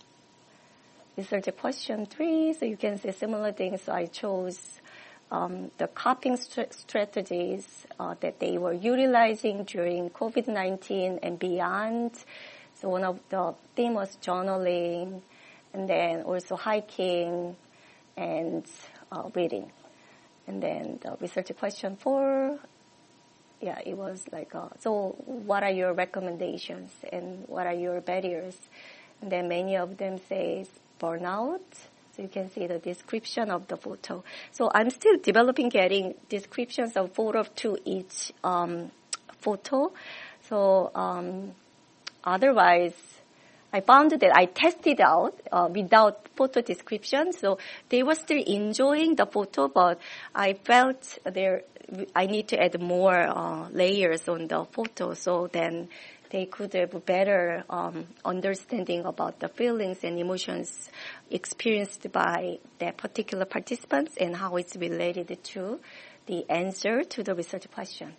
research question three, so you can see similar things. So I chose um, the coping st- strategies uh, that they were utilizing during COVID nineteen and beyond. So one of the theme was journaling, and then also hiking and uh, reading. And then the research question four, yeah, it was like, uh, so what are your recommendations and what are your barriers? And then many of them say burnout. So you can see the description of the photo. So I'm still developing, getting descriptions of photo to each um, photo. So um, otherwise, I found that I tested out uh, without photo description, so they were still enjoying the photo, but I felt there I need to add more uh, layers on the photo, so then they could have a better um, understanding about the feelings and emotions experienced by that particular participants and how it's related to the answer to the research question.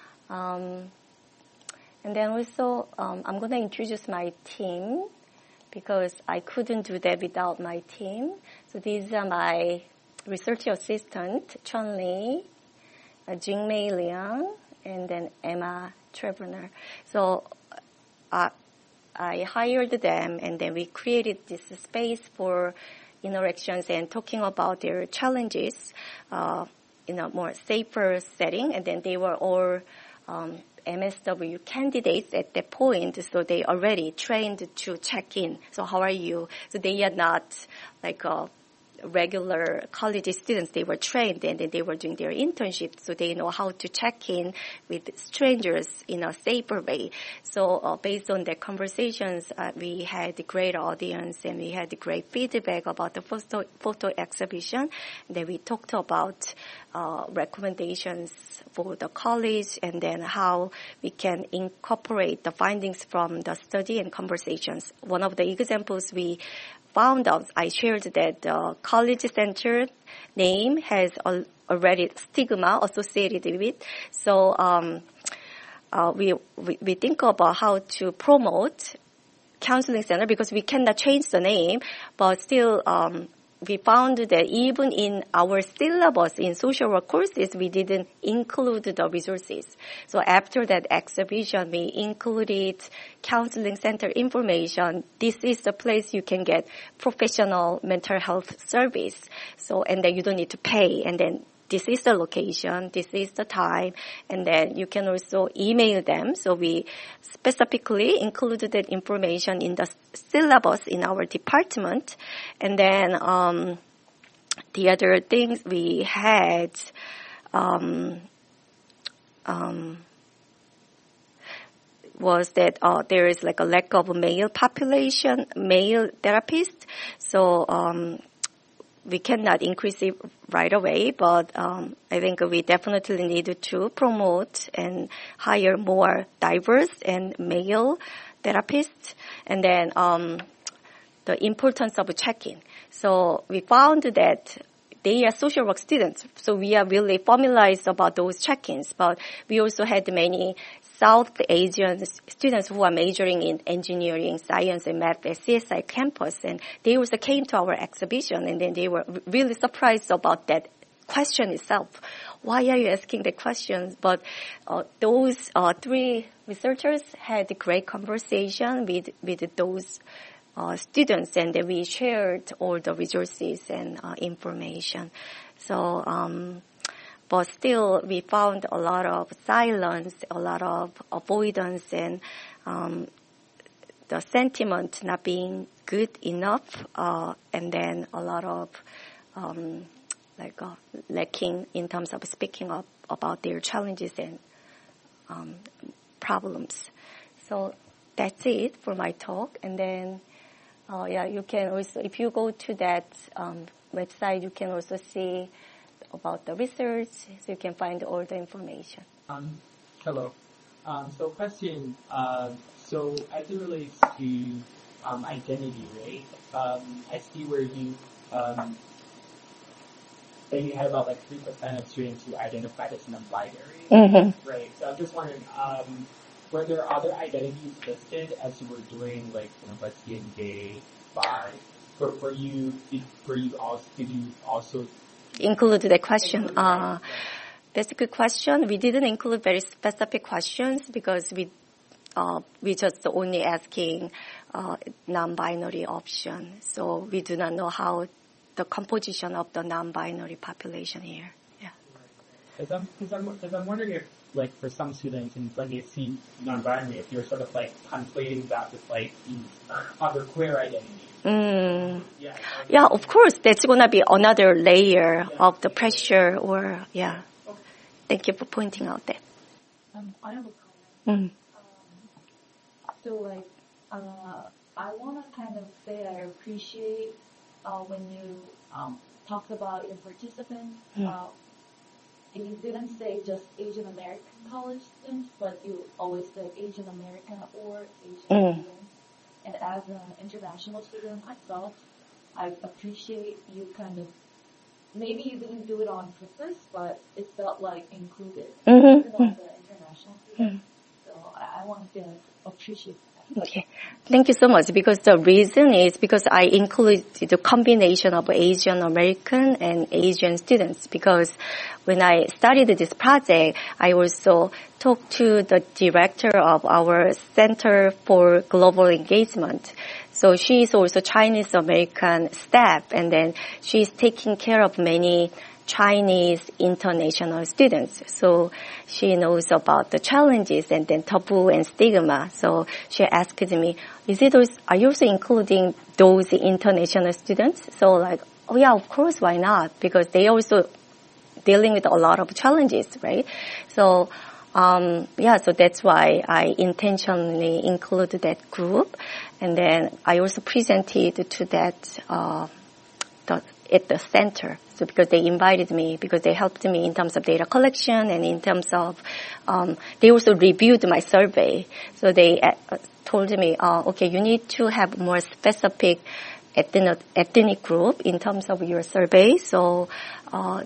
Um, And then also, um, I'm going to introduce my team because I couldn't do that without my team. So these are my research assistant, Chun Lee, uh, Jingmei Liang, and then Emma Trevener. So uh, I hired them, and then we created this space for interactions and talking about their challenges uh, in a more safer setting. And then they were all um, M S W candidates at that point, so they already trained to check in. So how are you? So they are not like a regular college students. They were trained and then they were doing their internship, so they know how to check in with strangers in a safer way. So uh, based on their conversations, uh, we had a great audience and we had great feedback about the photo, photo exhibition. Then we talked about uh, recommendations for the college and then how we can incorporate the findings from the study and conversations. One of the examples we found out, I shared that the college center name has al- already stigma associated with it. So um, uh, we, we we think about how to promote counseling center because we cannot change the name, but still um, we found that even in our syllabus in social work courses, we didn't include the resources. So after that exhibition, we included counseling center information. This is the place you can get professional mental health service. So, and then you don't need to pay. And then this is the location, this is the time, and then you can also email them. So we specifically included that information in the syllabus in our department. And then um, the other things we had, um, um, was that uh, there is like a lack of male population, male therapists. So um, we cannot increase it right away, but um, I think we definitely need to promote and hire more diverse and male therapists. And then um, the importance of check-in. So we found that they are social work students, so we are really familiarized about those check-ins. But we also had many South Asian students who are majoring in engineering, science, and math at C S I campus, and they also came to our exhibition, and then they were really surprised about that question itself. Why are you asking the questions? But uh, those uh, three researchers had a great conversation with with those uh, students, and then we shared all the resources and uh, information. So. Um, But still, we found a lot of silence, a lot of avoidance, and um, the sentiment not being good enough, uh, and then a lot of um, like uh, lacking in terms of speaking up about their challenges and um, problems. So that's it for my talk. And then, uh, yeah, you can also, if you go to that um, website, you can also see about the research, so you can find all the information. Um, hello. Um, so question, uh, so as it relates to um, identity, right? Um, I see where you um, that you had about like three percent of students who identified as non-binary, Mm-hmm. right? So I'm just wondering, um, were there other identities listed as you were doing, like, you know, lesbian, gay, bi? For, for you, did, for you also, did you also Include the question. Uh, that's a good question. We didn't include very specific questions because we uh, we just only asking uh, non-binary option. So we do not know how the composition of the non-binary population here. Yeah. Because I'm, cause I'm, cause I'm wondering if, like, for some students, and when they see non-binary, if you're sort of, like, conflating that with, like, these other queer identities. Mm. Yeah, Yeah, of course, that's gonna be another layer of the pressure or, yeah. Okay. Thank you for pointing out that. Um, I have a comment. Mm. Um, so, like, uh, I want to kind of say I appreciate uh, when you um, talked about your participants. Mm. Uh, and you didn't say just Asian American college students, but you always said Asian American or Asian Mm. students. And as an international student, I felt I appreciate you kind of, maybe you didn't do it on purpose, but it felt like included, Mm-hmm. even though the international student. So I, I wanted to appreciate that. Okay. Thank you so much. Because the reason is because I include the combination of Asian American and Asian students. Because when I started this project, I also talked to the director of our Center for Global Engagement. So she is also Chinese American staff, and then she's taking care of many Chinese international students. So she knows about the challenges and then taboo and stigma. So she asked me, is it also, are you also including those international students? So like, oh yeah, of course, why not? Because they also dealing with a lot of challenges, right? So, um, yeah, so that's why I intentionally included that group. And then I also presented to that, uh, the, at the center. So because they invited me, because they helped me in terms of data collection and in terms of, um, they also reviewed my survey. So they uh, told me, uh, okay, you need to have more specific ethnic, ethnic group in terms of your survey. So, uh,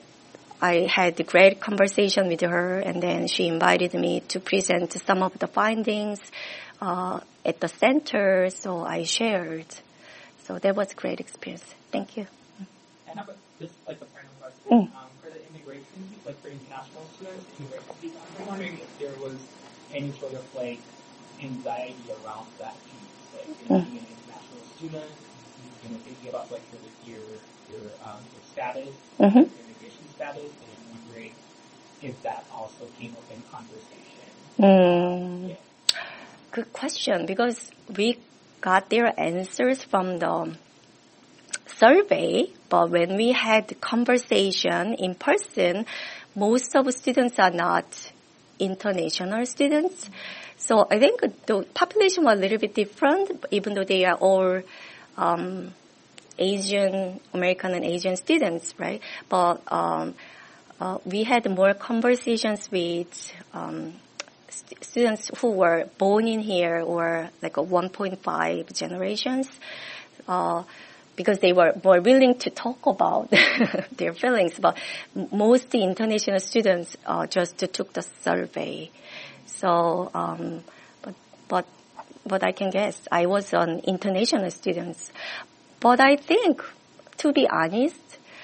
I had a great conversation with her, and then she invited me to present some of the findings uh, at the center, so I shared. So that was a great experience. Thank you. And how about just like a final question? Mm. Um, for the immigration, like for international students, immigration visa, I'm wondering if there was any sort of like anxiety around that piece, like you know, Mm. being an international student, you know, thinking about like your your your, um, your status, Mm-hmm. your immigration status, and I'm wondering if that also came up in conversation. Mm. Yeah. Good question, because we got their answers from the survey, but when we had the conversation in person, most of the students are not international students. So I think the population was a little bit different, even though they are all um, Asian, American and Asian students, right? But um, uh, we had more conversations with um, st- students who were born in here or like a one point five generations. Uh, because they were more willing to talk about their feelings. But most international students uh, just took the survey. So, um, but, but, but I can guess I was an international student. But I think, to be honest,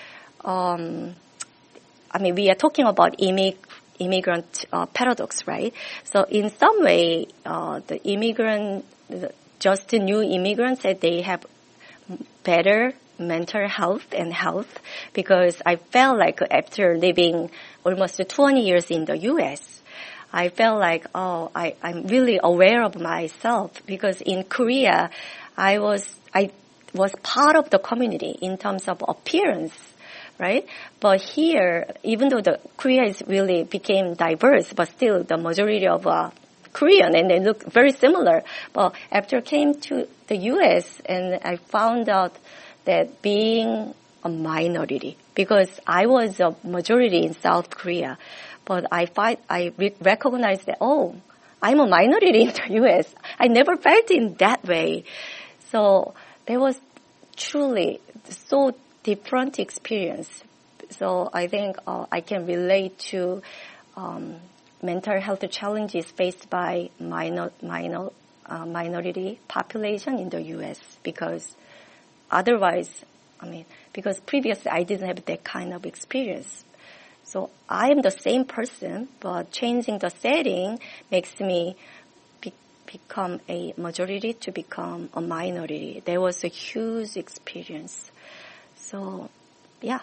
um, I mean, we are talking about immig- immigrant uh, paradox, right? So in some way, uh, the immigrant, the, just the new immigrants said they have better mental health and health, because I felt like after living almost twenty years in the U S, I felt like, oh, I, I'm really aware of myself, because in Korea, I was, I was part of the community in terms of appearance, right? But here, even though the Korea is really became diverse, but still the majority of uh, Korean and they look very similar. But after I came to the U S and I found out that being a minority, because I was a majority in South Korea, but I find, I re- recognized that, oh, I'm a minority in the U S. I never felt in that way. So there was truly so different experience. So I think uh, I can relate to um, mental health challenges faced by minor, minor, uh, minority population in the U S because otherwise, I mean, because previously I didn't have that kind of experience. So I am the same person, but changing the setting makes me be- become a majority to become a minority. There was a huge experience. So, yeah.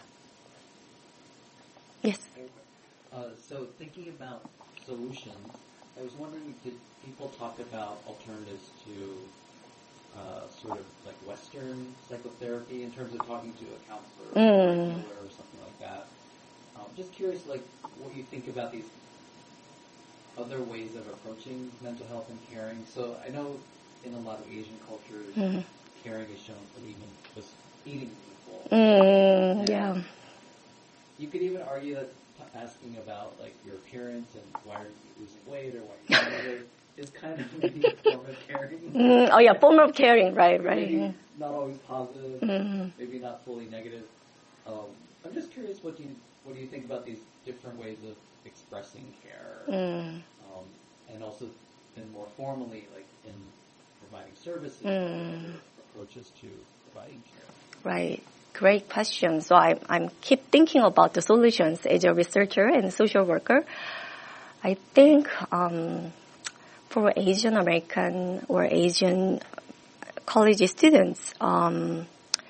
Yes. Uh, so thinking about solutions, I was wondering, did people talk about alternatives to uh, sort of like Western psychotherapy in terms of talking to a counselor or Mm. a healer or something like that? Um, just curious, like, what you think about these other ways of approaching mental health and caring. So I know in a lot of Asian cultures, Mm. caring is shown for even just eating people. Mm, And yeah. You could even argue that t- asking about like your appearance and why are you losing weight or why you're gaining weight is kind of maybe a form of caring. Mm, oh, yeah, form of caring, right, Maybe right. not always positive, Mm. maybe not fully negative. Um, I'm just curious, what do you what do you think about these different ways of expressing care, Mm. um, and also then more formally, like in providing services, Mm. approaches to providing care. Right. Great question. So I, I'm keep thinking about the solutions as a researcher and social worker. I think um, for Asian American or Asian college students, um,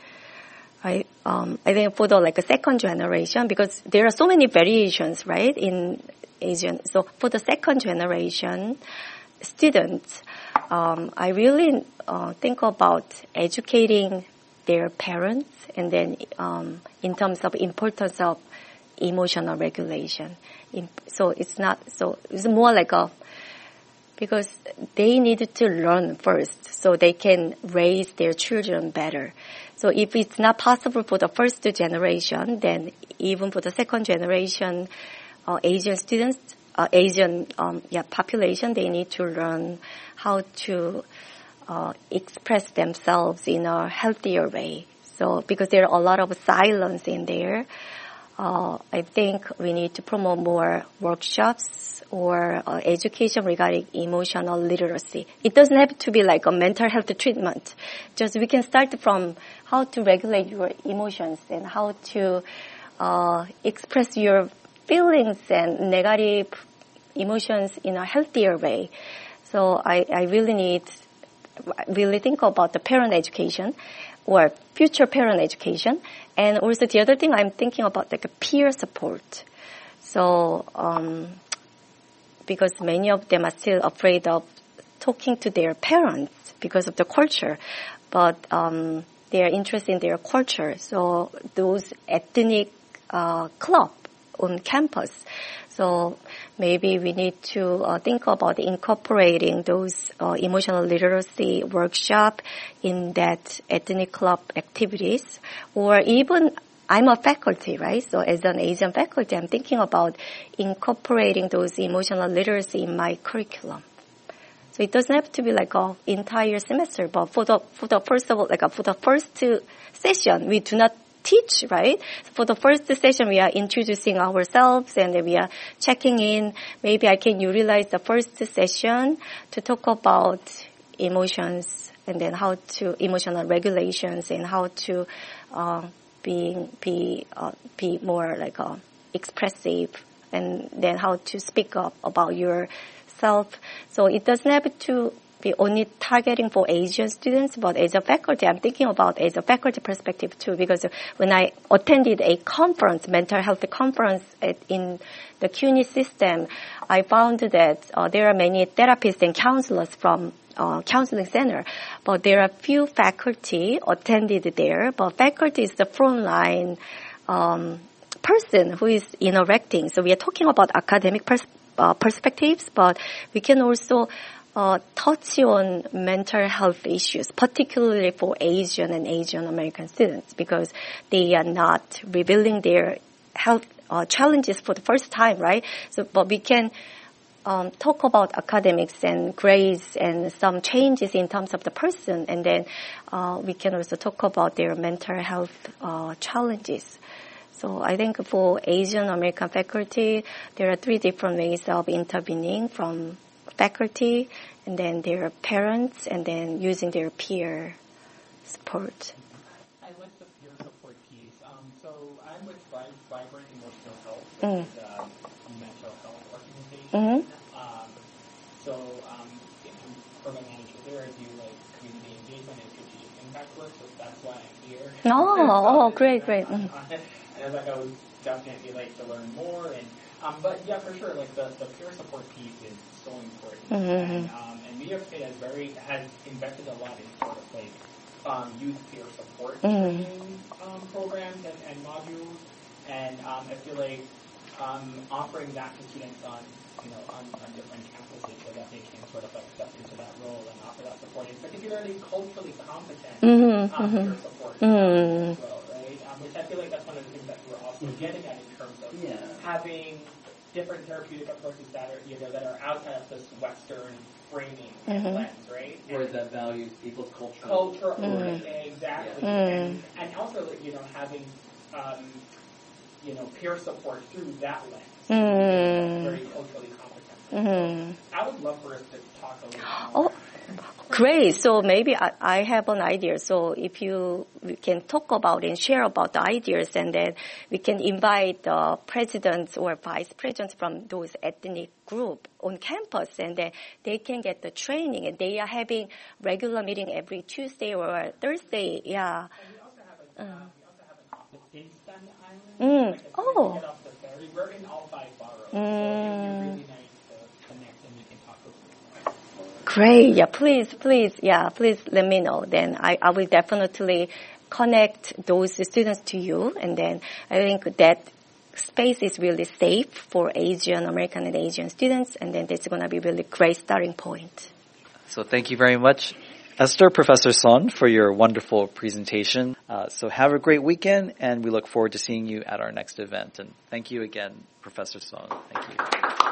I um, I think for the like a second generation, because there are so many variations, right, in Asian. So for the second generation students, um, I really uh, think about educating their parents, and then um, in terms of importance of emotional regulation. In, so it's not so it's more like a because they need to learn first so they can raise their children better. So if it's not possible for the first generation, then even for the second generation uh, Asian students, uh, Asian um, yeah population, they need to learn how to uh, express themselves in a healthier way. So because there are a lot of silence in there, uh, I think we need to promote more workshops or uh, education regarding emotional literacy. It doesn't have to be like a mental health treatment. Just we can start from how to regulate your emotions and how to uh, express your feelings and negative emotions in a healthier way. So I, I really need, really think about the parent education or future parent education. And also the other thing I'm thinking about like a peer support. So, um, because many of them are still afraid of talking to their parents because of the culture, but um, they are interested in their culture. So those ethnic uh, club on campus. So maybe we need to uh, think about incorporating those uh, emotional literacy workshop in that ethnic club activities, or even I'm a faculty, right? So as an Asian faculty, I'm thinking about incorporating those emotional literacy in my curriculum. So it doesn't have to be like an entire semester, but for the for the first of all, like for the first session, we do not teach, right? So for the first session, we are introducing ourselves and we are checking in. Maybe I can utilize the first session to talk about emotions and then how to emotional regulations and how to. Uh, Being be uh, be more like uh, expressive, and then how to speak up about yourself. So it doesn't have to be only targeting for Asian students, but as a faculty, I'm thinking about as a faculty perspective too. Because when I attended a conference, mental health conference at, in the CUNY system, I found that uh, there are many therapists and counselors from. Uh, counseling center, but there are few faculty attended there, but faculty is the frontline um, person who is interacting. So we are talking about academic pers- uh, perspectives, but we can also uh, touch on mental health issues, particularly for Asian and Asian American students, because they are not revealing their health uh, challenges for the first time, right? So, but we can um, talk about academics and grades and some changes in terms of the person, and then uh, we can also talk about their mental health uh, challenges. So I think for Asian American faculty, there are three different ways of intervening, from faculty, and then their parents, and then using their peer support. I like the peer support piece. Um, so I'm with Vibrant Emotional Health, which Mm. is a mental health organization. Mm-hmm. Um, so um, I'm program manager there. I do like community engagement and strategic impact work, so that's why I'm here. Oh, oh, great, great. On- Mm. on it. And I was like, I would definitely like to learn more. And um, but yeah, for sure, like the, the peer support piece is so important. Mm-hmm. And, um, and New York State has very has invested a lot in sort of like um, youth peer support Mm. training um, programs and, and modules. And um, I feel like um, offering that to students on you know on, on different campuses so that they can sort of like step into that role and offer that support, and particularly culturally competent Mm-hmm, um, mm-hmm. peer support Mm. as well, right? Um, which I feel like that's one of the things that we're also getting at in terms of Yeah. having different therapeutic approaches that are you know that are outside of this Western framing and Mhm. lens, right? Where And that values people's culture. culture, Mm. exactly, Mm. and, and also you know having um, you know peer support through that lens, Mm. very culturally competent. Mm. I would love for us to talk a little more. Oh, great. So maybe I, I have an idea. So if you we can talk about and share about the ideas, and then we can invite the presidents or vice presidents from those ethnic group on campus, and then they can get the training. And they are having regular meeting every Tuesday or Thursday. Yeah. And we also have a, um, we also have an office in Staten Island. Mm. Like as soon as Oh. you get off the ferry, we're in all five boroughs. So Mm. it would be really nice to connect and we can talk a little more. Great. Yeah, please, please, yeah, please let me know. Then I, I will definitely connect those students to you. And then I think that space is really safe for Asian American and Asian students. And then that's going to be really great starting point. So thank you very much, Esther, Professor Son, for your wonderful presentation. Uh, so have a great weekend, and we look forward to seeing you at our next event. And thank you again, Professor Son. Thank you.